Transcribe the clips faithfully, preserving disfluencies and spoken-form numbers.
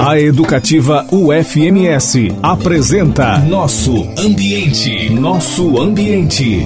A Educativa U F M S apresenta Nosso Ambiente. Nosso Ambiente.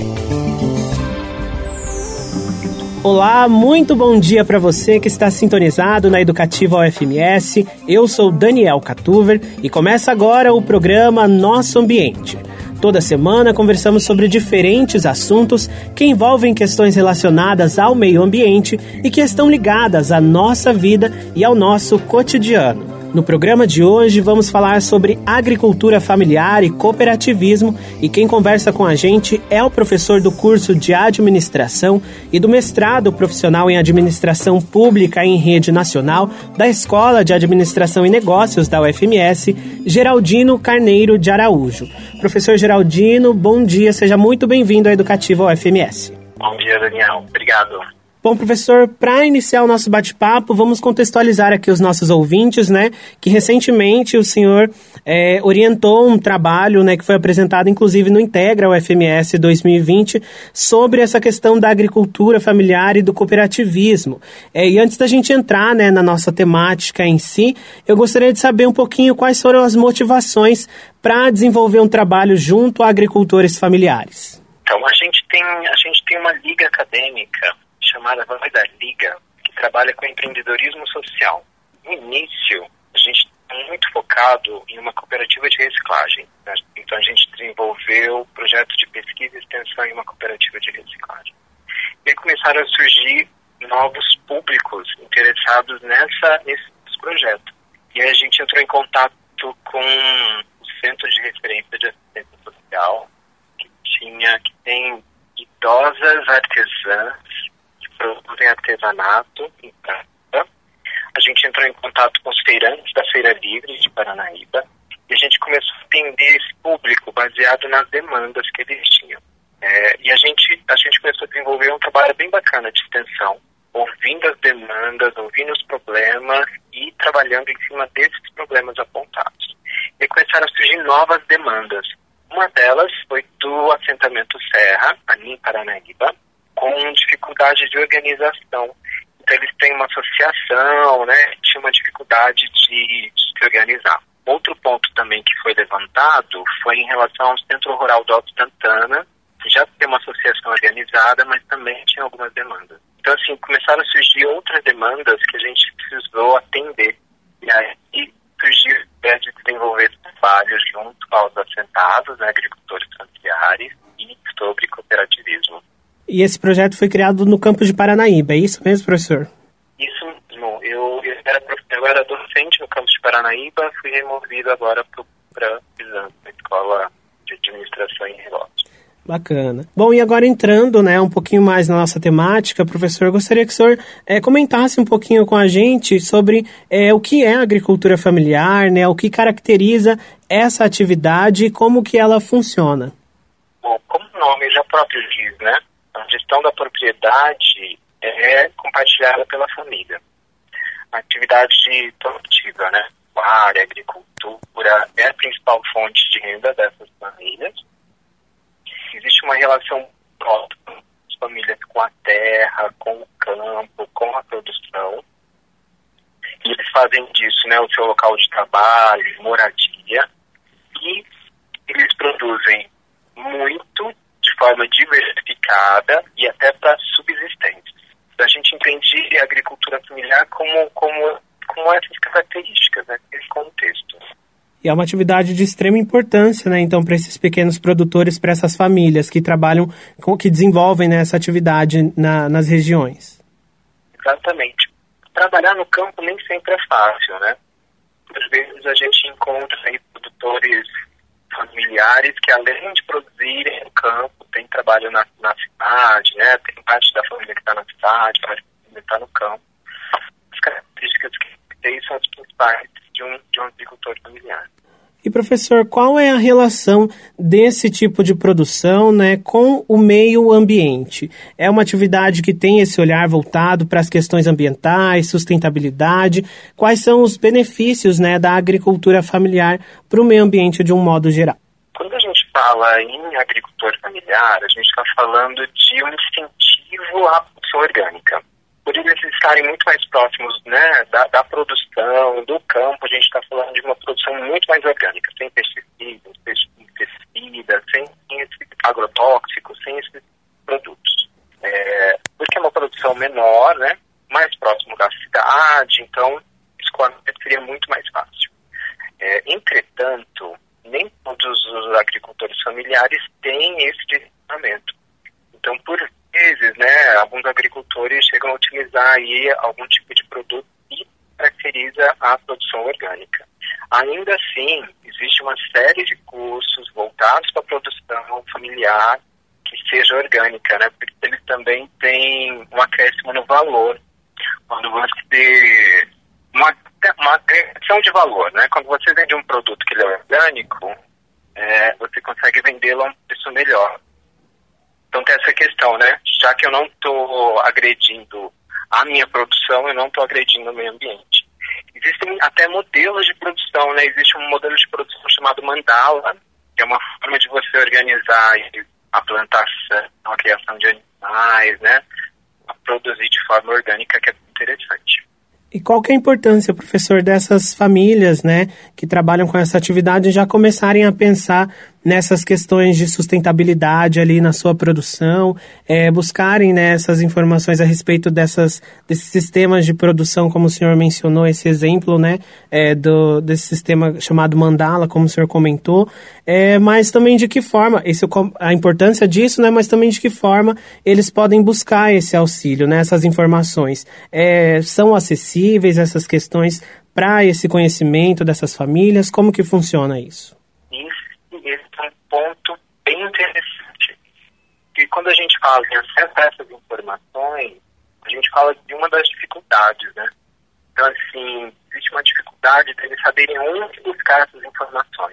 Olá, muito bom dia para você que está sintonizado na Educativa U F M S. Eu sou Daniel Catuver e começa agora o programa Nosso Ambiente. Toda semana conversamos sobre diferentes assuntos que envolvem questões relacionadas ao meio ambiente e que estão ligadas à nossa vida e ao nosso cotidiano. No programa de hoje vamos falar sobre agricultura familiar e cooperativismo e quem conversa com a gente é o professor do curso de administração e do mestrado profissional em administração pública em rede nacional da Escola de Administração e Negócios da U F M S, Geraldino Carneiro de Araújo. Professor Geraldino, bom dia, seja muito bem-vindo à Educativa U F M S. Bom dia, Daniel. Obrigado. Bom, professor, para iniciar o nosso bate-papo, vamos contextualizar aqui os nossos ouvintes, né, que recentemente o senhor é, orientou um trabalho, né, que foi apresentado inclusive no Integra U F M S dois mil e vinte, sobre essa questão da agricultura familiar e do cooperativismo. É, e antes da gente entrar, né, na nossa temática em si, eu gostaria de saber um pouquinho quais foram as motivações para desenvolver um trabalho junto a agricultores familiares. Então, a gente tem, a gente tem uma liga acadêmica chamada Vai da Liga, que trabalha com empreendedorismo social. No início, a gente está muito focado em uma cooperativa de reciclagem. Né? Então, a gente desenvolveu projeto de pesquisa e extensão em uma cooperativa de reciclagem. E aí começaram a surgir novos públicos interessados nessa, nesse projeto. E aí a gente entrou em contato com o Centro de Referência de Assistência Social, que, tinha, que tem idosas artesãs produzem artesanato em casa. A gente entrou em contato com os feirantes da Feira Livre de Paranaíba e a gente começou a atender esse público baseado nas demandas que eles tinham. É, e a gente, a gente começou a desenvolver um trabalho bem bacana de extensão, ouvindo as demandas, ouvindo os problemas e trabalhando em cima desses problemas apontados. E começaram a surgir novas demandas. Uma delas foi do assentamento Serra, ali em Paranaíba, com dificuldade de organização. Então, eles têm uma associação, né? Tinha uma dificuldade de, de se organizar. Outro ponto também que foi levantado foi em relação ao Centro Rural do Alto Santana, que já tem uma associação organizada, mas também tinha algumas demandas. Então, assim, começaram a surgir outras demandas que a gente precisou atender. E aí surgiu a ideia de desenvolver trabalhos junto aos assentados, né, agricultores familiares, e sobre cooperativismo. E esse projeto foi criado no campus de Paranaíba, é isso mesmo, professor? Isso mesmo. Eu, eu, era, eu era docente no campus de Paranaíba, fui removido agora para a Escola de Administração e Negócios. Bacana. Bom, e agora entrando, né, um pouquinho mais na nossa temática, professor, eu gostaria que o senhor é, comentasse um pouquinho com a gente sobre é, o que é a agricultura familiar, né, o que caracteriza essa atividade e como que ela funciona. Bom, como o nome já próprio diz, né, a gestão da propriedade é compartilhada pela família. A atividade produtiva, né, pecuária, agricultura, é a principal fonte de renda dessas famílias. Existe uma relação próxima das famílias com a terra, com o campo, com a produção. E eles fazem disso, né, o seu local de trabalho, moradia. E eles produzem muito, de forma diversificada e até para subsistência. A gente entende a agricultura familiar como, como, como essas características, né, esse contexto. E é uma atividade de extrema importância, né, então, para esses pequenos produtores, para essas famílias que trabalham, que desenvolvem, né, essa atividade na, nas regiões. Exatamente. Trabalhar no campo nem sempre é fácil, né? Às vezes a gente encontra aí produtores familiares que, além de produzirem no campo, tem trabalho na, na cidade, né? Tem parte da família que está na cidade, parte da família que está no campo. As características que tem são as principais de um, de um agricultor familiar. E, professor, qual é a relação desse tipo de produção, né, com o meio ambiente? É uma atividade que tem esse olhar voltado para as questões ambientais, sustentabilidade? Quais são os benefícios, né, da agricultura familiar para o meio ambiente de um modo geral? Quando a gente fala em agricultor familiar, a gente está falando de um incentivo à produção orgânica. por eles estarem muito mais próximos, né, da, da produção, do campo, a gente está falando de uma produção muito mais orgânica, sem pesticidas, pesticidas, sem, sem esse agrotóxico, sem esses produtos. É, porque é uma produção menor, né, mais próximo da cidade, então escoamento seria muito mais fácil. É, entretanto, nem todos os agricultores familiares têm esse direcionamento. Então, por vezes, né, alguns agricultores chegam a utilizar aí algum tipo de produto que caracteriza a produção orgânica. Ainda assim, existe uma série de cursos voltados para a produção familiar que seja orgânica, né, porque eles também têm um acréscimo no valor. Quando você... Uma, uma agregação de valor, né? Quando você vende um produto que ele é orgânico, é, você consegue vendê-lo a um preço melhor. Então tem essa questão, né? Já que eu não estou agredindo a minha produção, eu não estou agredindo o meio ambiente. Existem até modelos de produção, né? Existe um modelo de produção chamado mandala, que é uma forma de você organizar a plantação, a criação de animais, né? A produzir de forma orgânica, que é interessante. E qual que é a importância, professor, dessas famílias, né, que trabalham com essa atividade já começarem a pensar nessas questões de sustentabilidade ali na sua produção, é, buscarem, né, essas informações a respeito dessas, desses sistemas de produção, como o senhor mencionou, esse exemplo, né, é, do, desse sistema chamado Mandala, como o senhor comentou, é, mas também de que forma, esse, a importância disso, né, mas também de que forma eles podem buscar esse auxílio, né, essas informações. É, são acessíveis essas questões para esse conhecimento dessas famílias? Como que funciona isso? Esse é um ponto bem interessante. Porque quando a gente fala em acesso a essas informações, a gente fala de uma das dificuldades, né? Então, assim, existe uma dificuldade de eles saberem onde buscar essas informações.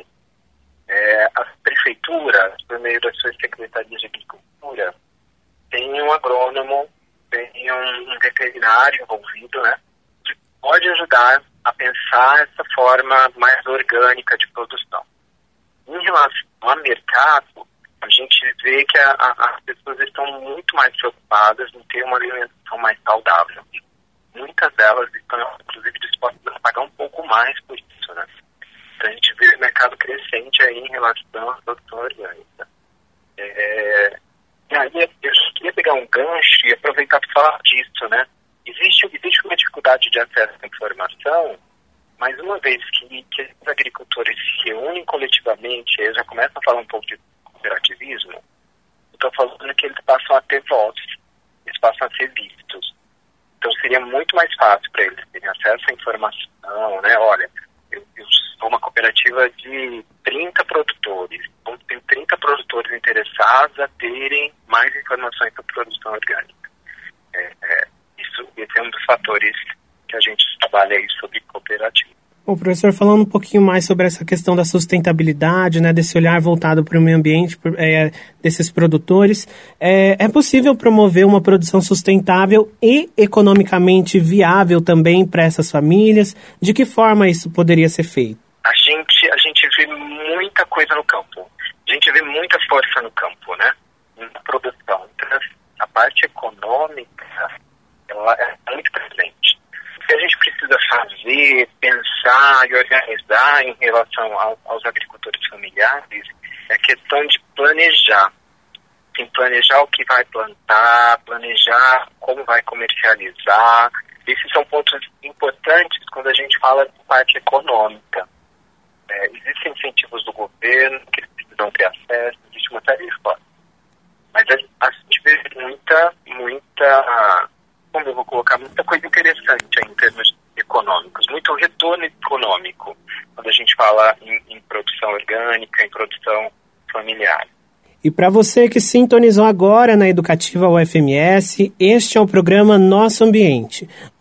É, as prefeituras, por meio das suas secretarias de agricultura, tem um agrônomo, tem um, um veterinário envolvido, né? Que pode ajudar a pensar essa forma mais orgânica de produção. Em relação ao mercado, a gente vê que a, a, as pessoas estão muito mais preocupadas em ter uma alimentação mais saudável. E muitas delas estão, inclusive, dispostas a pagar um pouco mais por isso, né? Então a gente vê o mercado crescente aí em relação à produção orgânica. É, e aí eu queria pegar um gancho e aproveitar para falar disso, né? Existe, existe uma dificuldade de acesso à informação, mas uma vez que, que os agricultores se reúnem coletivamente, eles já começam a falar um pouco de cooperativismo, eu estou falando que eles passam a ter voz, eles passam a ser vistos. Então seria muito mais fácil para eles terem acesso à informação, né? Olha, eu, eu sou uma cooperativa de trinta produtores, então tem trinta produtores interessados a terem mais informações sobre produção orgânica. É, é, isso, esse é um dos fatores que a gente trabalha aí sobre cooperativa. Bom, professor, falando um pouquinho mais sobre essa questão da sustentabilidade, né, desse olhar voltado para o meio ambiente, é, desses produtores, é, é possível promover uma produção sustentável e economicamente viável também para essas famílias? De que forma isso poderia ser feito? A gente, a gente vê muita coisa no campo. A gente vê muita força no campo, né? Na produção. Então, a parte econômica, ela é muito presente. O que a gente precisa fazer, pensar e organizar em relação ao, aos agricultores familiares é a questão de planejar. Tem planejar o que vai plantar, planejar como vai comercializar. Esses são pontos importantes quando a gente fala de parte econômica. É, existem incentivos do governo que eles precisam ter acesso, existe uma série de formas. Mas a, a gente vê muita, muita... como eu vou colocar, muita coisa interessante aí, em termos econômicos, muito retorno econômico, quando a gente fala em, em produção orgânica, em produção familiar. E para você que sintonizou agora na Educativa U F M S, este é o programa Nosso Ambiente.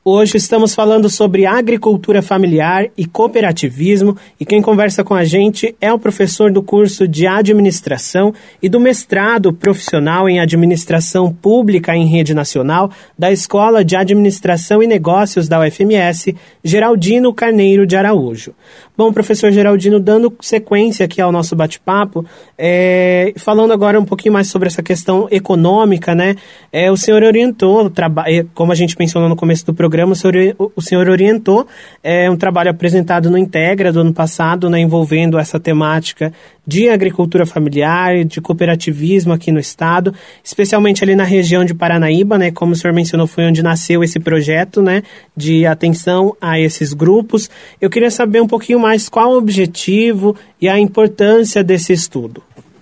Hoje estamos falando sobre agricultura familiar e cooperativismo e quem conversa com a gente é o professor do curso de administração e do mestrado profissional em administração pública em rede nacional da Escola de Administração e Negócios da U F M S, Geraldino Carneiro de Araújo. Bom, professor Geraldino, dando sequência aqui ao nosso bate-papo, é, falando agora um pouquinho mais sobre essa questão econômica, né? É, o senhor orientou, como a gente mencionou no começo do programa, o senhor, o senhor orientou é, um trabalho apresentado no Integra do ano passado, né, envolvendo essa temática de agricultura familiar, de cooperativismo aqui no estado, especialmente ali na região de Paranaíba, né, como o senhor mencionou, foi onde nasceu esse projeto, né, de atenção a esses grupos. Eu queria saber um pouquinho mais qual o objetivo e a importância desse estudo.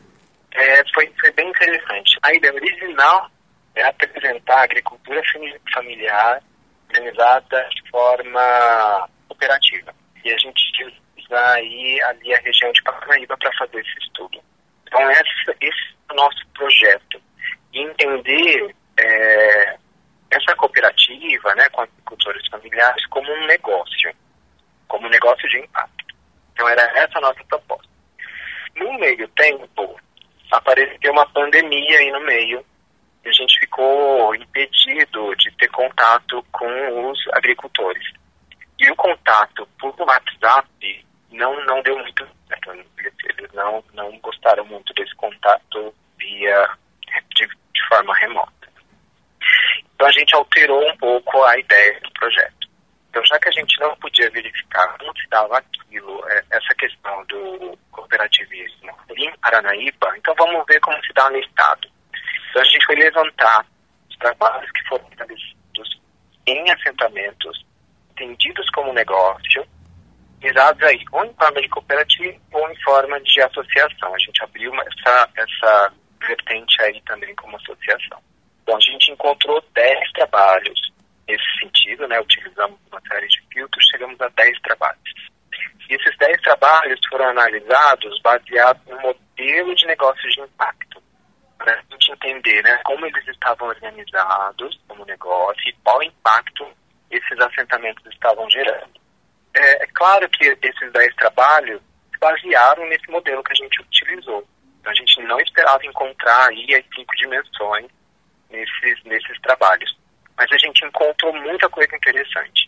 É, foi, foi bem interessante. A ideia original é apresentar a agricultura familiar organizada de forma cooperativa. E a gente usa aí ali a região de Paranaíba para fazer esse estudo. Então essa, esse é o nosso projeto. E entender é, essa cooperativa, né, com agricultores familiares como um negócio, como um negócio de impacto. Então era essa a nossa proposta. No meio tempo, apareceu uma pandemia aí no meio, e a gente ficou impedido de ter contato com os agricultores. E o contato por WhatsApp não, não deu muito certo. Eles não, não gostaram muito desse contato via, de, de forma remota. Então a gente alterou um pouco a ideia do projeto. Então, já que a gente não podia verificar como se dava aquilo, essa questão do cooperativismo em Paranaíba, então vamos ver como se dá no estado. Então a gente foi levantar os trabalhos que foram estabelecidos em assentamentos entendidos como negócio, realizados aí ou em forma de cooperativa ou em forma de associação. A gente abriu uma, essa, essa vertente aí também como associação. Bom, a gente encontrou dez trabalhos nesse sentido, né? Utilizamos uma série de filtros, chegamos a dez trabalhos. E esses dez trabalhos foram analisados baseados no modelo de negócio de impacto, para a gente entender, né, como eles estavam organizados como negócio e qual impacto esses assentamentos estavam gerando. É, é claro que esses dez trabalhos se basearam nesse modelo que a gente utilizou. Então, a gente não esperava encontrar aí as cinco dimensões nesses, nesses trabalhos. Mas a gente encontrou muita coisa interessante.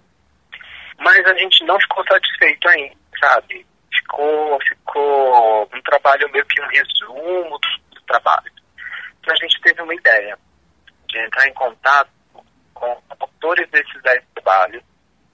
Mas a gente não ficou satisfeito ainda, sabe? Ficou, ficou um trabalho meio que um resumo do trabalho. Então a gente teve uma ideia de entrar em contato com autores desses dez trabalhos,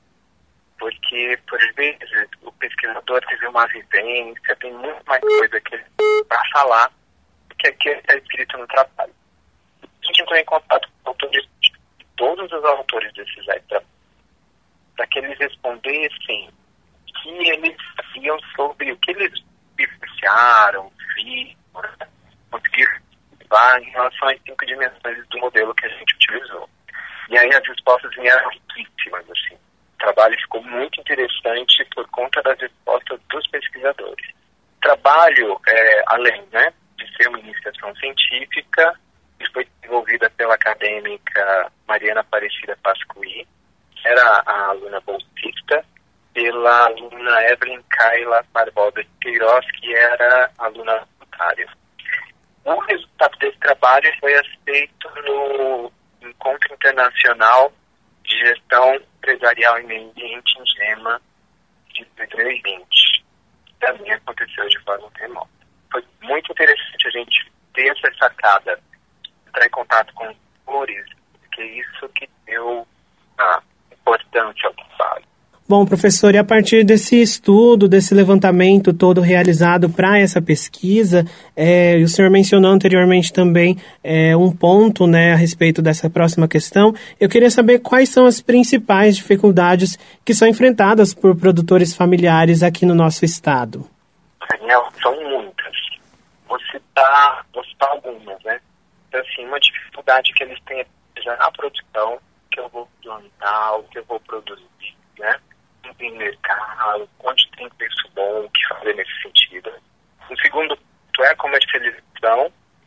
porque, por vezes, o pesquisador teve uma vivência, tem muito mais coisa que para falar do que aquilo que está escrito no trabalho. A gente entrou em contato com autores, todos os autores desses dez trabalhos, para que eles respondessem o que eles sabiam sobre o que eles vivenciaram, viram, né? Conseguiram levar em relação às cinco dimensões do modelo que a gente utilizou. E aí as respostas vieram riquíssimas, assim. O trabalho ficou muito interessante por conta das respostas dos pesquisadores. O trabalho, é, além, né, de ser uma iniciação científica, ele foi desenvolvida pela acadêmica Mariana Aparecida Pascuí, era a aluna bolsista, pela aluna Evelyn Kaila Barbosa de Queiroz, que era aluna voluntária. O resultado desse trabalho foi aceito no Encontro Internacional de Gestão Empresarial e Meio Ambiente em GEMA de dois mil e vinte. Também aconteceu de forma remota. Foi muito interessante a gente ter essa sacada, entrar em contato com os autores, porque é isso que deu a importância ao trabalho. Bom, professor, e a partir desse estudo, desse levantamento todo realizado para essa pesquisa, é, o senhor mencionou anteriormente também é, um ponto, né, a respeito dessa próxima questão. Eu queria saber quais são as principais dificuldades que são enfrentadas por produtores familiares aqui no nosso estado. Daniel, são muitas. Vou citar, vou citar algumas, né? Então, assim, uma dificuldade que eles têm é já na produção, que eu vou plantar, o que eu vou produzir, né? Em mercado, onde tem preço bom, o que fazer nesse sentido. O segundo ponto é a comercialização,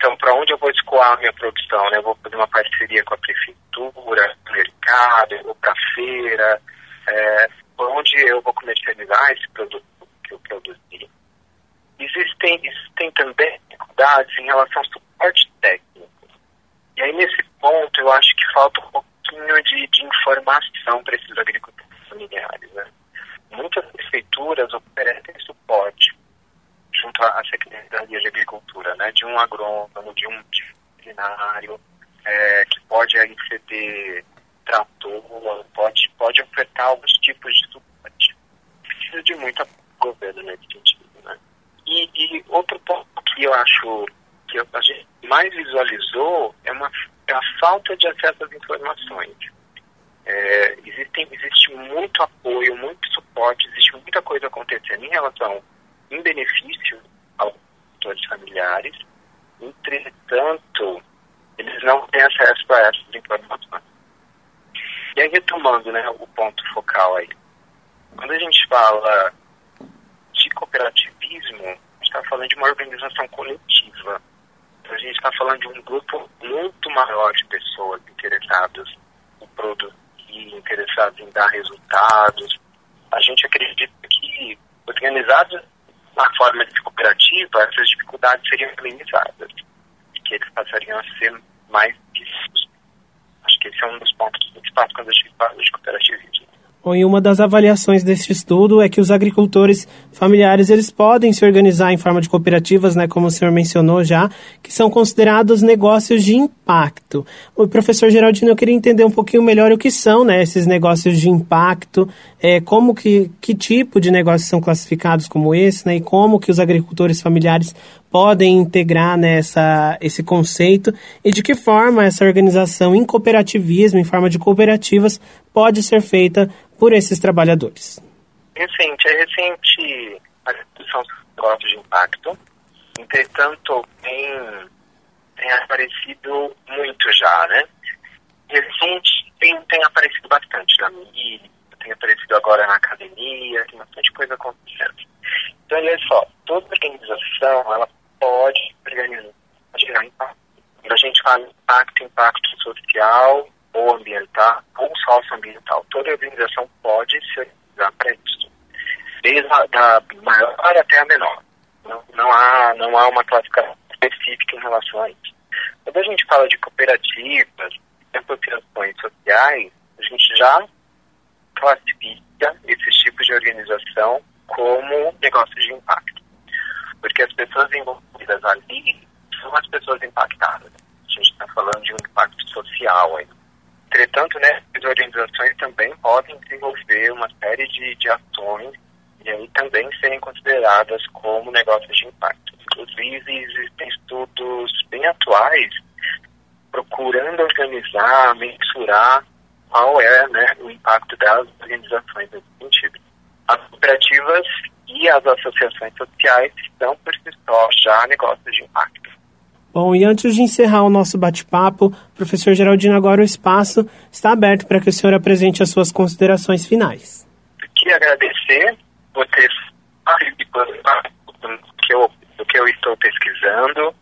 Então, para onde eu vou escoar a minha produção? Né? Eu vou fazer uma parceria com a prefeitura, com o mercado, eu vou para a feira, é, por onde eu vou comercializar esse produto que eu produzi. Existem, existem também dificuldades em relação ao suporte técnico. E aí, nesse ponto, eu acho que falta um pouquinho de, de informação para esses agricultores familiares. Né? Muitas prefeituras oferecem suporte junto à Secretaria de Agricultura, né? De um agrônomo, de um veterinário, é, que pode aí ceder trator, pode, pode ofertar alguns tipos de suporte. Precisa de muito governo nesse sentido. Né? E, e outro ponto que eu acho que a gente mais visualizou é, uma, é a falta de acesso às informações. É, existem, existe muito apoio, muito suporte, existe muita coisa acontecendo em relação, em benefício aos agricultores familiares. Entretanto, eles não têm acesso a essas informações. E aí, retomando, né, o ponto focal aí, quando a gente fala de cooperativismo, a gente está falando de uma organização coletiva. Então, a gente está falando de um grupo muito maior de pessoas interessadas em produzir, interessadas em dar resultados. A gente acredita que, organizados na forma de cooperativa, essas dificuldades seriam minimizadas, que eles passariam a ser mais vistos. Acho que esse é um dos pontos principais quando a gente fala de cooperativismo. Bom, e uma das avaliações deste estudo é que os agricultores familiares eles podem se organizar em forma de cooperativas, né, como o senhor mencionou já, que são considerados negócios de impacto. O professor Geraldino, eu queria entender um pouquinho melhor o que são, né, esses negócios de impacto, é, como que, que tipo de negócios são classificados como esse, né, e como que os agricultores familiares podem integrar nessa, esse conceito e de que forma essa organização em cooperativismo, em forma de cooperativas, pode ser feita por esses trabalhadores. Recente, é recente a discussão sobre negócios de impacto. Entretanto, tem, tem aparecido muito já, né? Recente tem, tem aparecido bastante na mídia, tem aparecido agora na academia, tem bastante coisa acontecendo. Então, olha só, toda organização, ela pode organizar, pode gerar impacto. Quando a gente fala impacto, impacto social ou ambiental, ou socioambiental, toda organização pode se organizar para isso. Desde a da maior até a menor. Não, não, há, não há uma classificação específica em relação a isso. Quando a gente fala de cooperativas, de associações sociais, a gente já classifica esses tipos de organização como negócios de impacto. Porque as pessoas envolvidas ali são as pessoas impactadas. A gente está falando de um impacto social aí. Entretanto, né, as organizações também podem desenvolver uma série de, de ações e aí também serem consideradas como negócios de impacto. Inclusive, existem estudos bem atuais procurando organizar, mensurar qual é, né, o impacto das organizações nesse sentido. As cooperativas e as associações sociais são, por si só, já negócios de impacto. Bom, e antes de encerrar o nosso bate-papo, professor Geraldino, agora o espaço está aberto para que o senhor apresente as suas considerações finais. Eu queria agradecer por ter participado do que eu, do que eu estou pesquisando.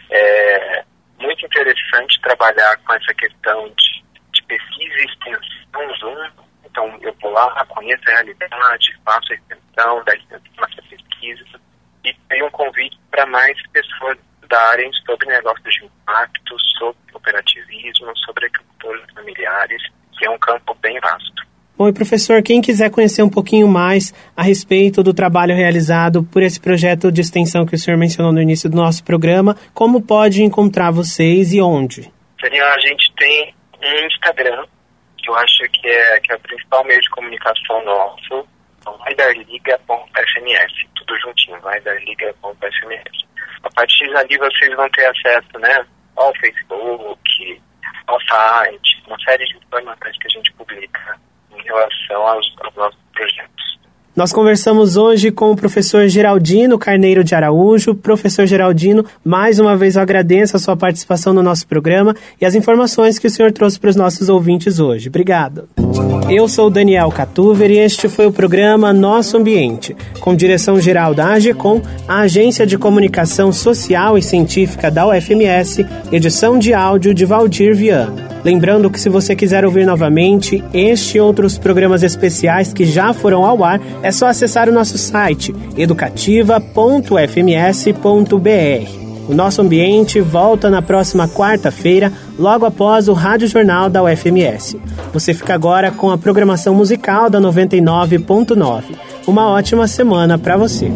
É muito interessante trabalhar com essa questão de, de pesquisa e extensão junto. Então, eu vou lá, conheço a realidade, faço a extensão da extensão dessa pesquisa e tenho um convite para mais pessoas darem sobre negócios de impacto, sobre cooperativismo, sobre agricultores familiares, que é um campo bem vasto. Bom, e professor, quem quiser conhecer um pouquinho mais a respeito do trabalho realizado por esse projeto de extensão que o senhor mencionou no início do nosso programa, como pode encontrar vocês e onde? A gente tem um Instagram, que eu acho que é, que é o principal meio de comunicação nosso, vai dar liga ponto f m s, tudo juntinho, vai dar liga ponto f m s. A partir dali vocês vão ter acesso, né, ao Facebook, ao site, uma série de informações que a gente publica em relação aos, aos nossos projetos. Nós conversamos hoje com o professor Geraldino Carneiro de Araújo. Professor Geraldino, mais uma vez eu agradeço a sua participação no nosso programa e as informações que o senhor trouxe para os nossos ouvintes hoje. Obrigado. Eu sou Daniel Catuver e este foi o programa Nosso Ambiente, com direção geral da AGECOM, a Agência de Comunicação Social e Científica da U F M S, edição de áudio de Valdir Viana. Lembrando que se você quiser ouvir novamente este e outros programas especiais que já foram ao ar, é só acessar o nosso site educativa ponto f m s ponto b r. O Nosso Ambiente volta na próxima quarta-feira, logo após o Rádio Jornal da U F M S. Você fica agora com a programação musical da noventa e nove ponto nove. Uma ótima semana para você.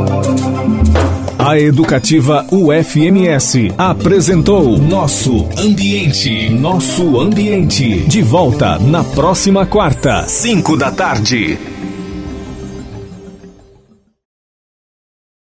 A Educativa U F M S apresentou Nosso Ambiente. Nosso Ambiente. De volta na próxima quarta, cinco da tarde.